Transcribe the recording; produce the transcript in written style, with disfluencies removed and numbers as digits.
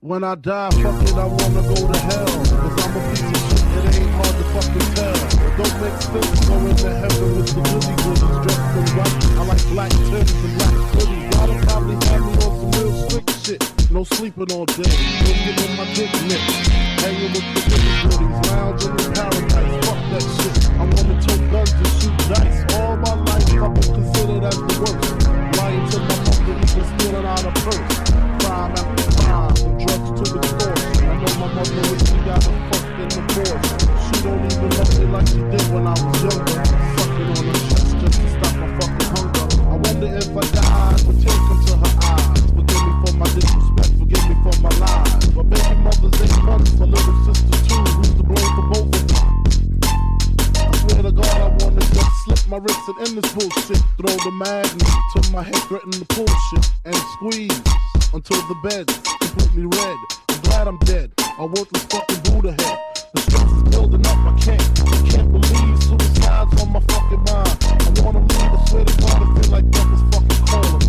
When I die, fuck it, I wanna go to hell. Cause I'm a piece of shit, it ain't hard to fucking tell. It don't make sense going to heaven with the goody goodies dressed in white. I like black Timbs and black hoodies. Y'all probably have me on some real strict shit. No sleeping all day, no getting my dick nicked. Hanging with the goody goodies, lounging in paradise. Fuck that shit, I wanna tote guns and shoot dice. All my life I've been considered as the worst. Lying to my mother, even stealing out a purse. Crime after crime, from drugs to extortion. I know my mother wish she got a fucking abortion. She don't even love me like she did when I was younger. Sucking on her chest just to stop my fucking hunger. I wonder if I died, would tears come to her eyes. Forgive me for my disrespect, forgive me for my lies. But baby mothers ain't one, for little sisters too. Who's to blame for both of them? I swear to God, I wanna just slip my wrist and end this bullshit. Throw the magnet to my head, threaten to pull shit and squeeze until the bed's completely red. I'm glad I'm dead, a worthless fucking Buddha head. The stress is building up, I can't believe suicide's on my fucking mind. I wanna leave, I swear to God, I feel like death is fucking calling.